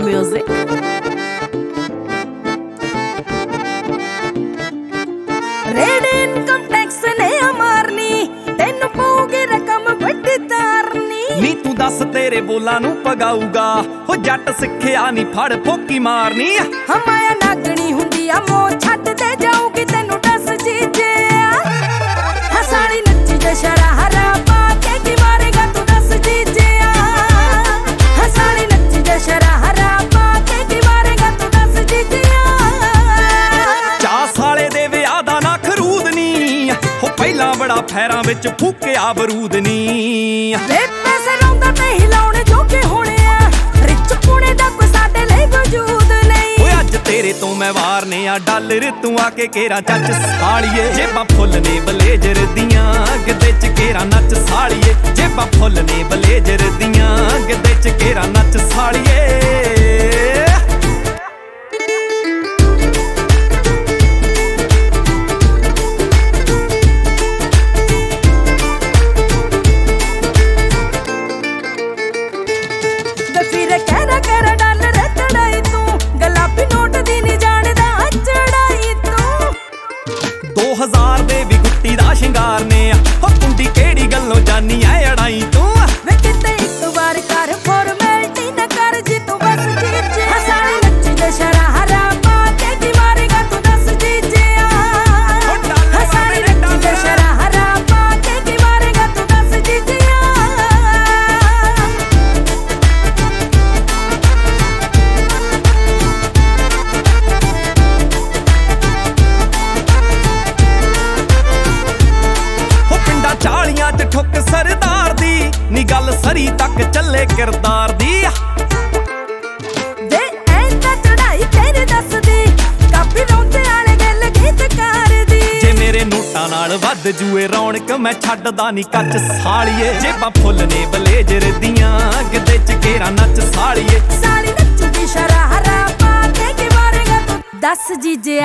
music. Red income tax ने मारनी तेन पऊगी रकम वड्डी तारनी नी तू दस तेरे बोला नू पगाऊगा हो जट सिक्खिया नी फड़ फोकी मारनी हमाया नागणी हुंदी आ मोह छड्ड दे जाऊगी तेनू दस जीजे हसाली नच्ची ते शराहरा पा के की मारेगा तू दस जीजे हसाली नच्ची ते शराहरा पा के की मारेगा तू दस जीजे चा साले दे विआह दा ना खरूदनी हो पहला बड़ा फैरां विच फूकिया बरूद नी वे पैसे रौंदा ते हिलाउणे जोगे होणे आ रिच पुणे दा कोई साडे लई वजूद नहीं ओए अज तेरे तो मैं वारने आ डॉलर तू आके केरा चच सालिए जेबां फुੱਲ ने बलेजर दियां गद्दे च केरा नच सालिए जेबां फुੱਲ ने बलेजर दियां गद्दे च केरा नच सालिए कहरा डॉलर चढ़ाई तू गुलाबी नोट दी नहीं जानदा चढ़ाई तू 2000 दे भी गुट्टी दा शिंगार ने हो कुंडी केड़ी गल्लों जानी ऐ अड़ाई तू वे किते एक बार कर फॉर्मेलिटी न कर जी तू बस जीजे हसाली नच्ची दे शराहरा पा के की मारेगा तू दस जीजे हसाली नच्ची दे शराहरा पा के की मारेगा तू दस जीजे चालियां च ठुक सरदार दी नी गल सरी तक चले किरदार दी वे ऐंदा चढ़ाई तेरे दस दी काफी रौंदे आले गल गीतकार दी जे मेरे नोटां नाल वध जूए रौनक मैं छड्डदा नी कच सालिए जेबां फुੱਲ ने बलेजर दियां गद्दे च केरा नच सालिए साली नच्चूगी शराहरा पा के की मारेगा तू दस जीजे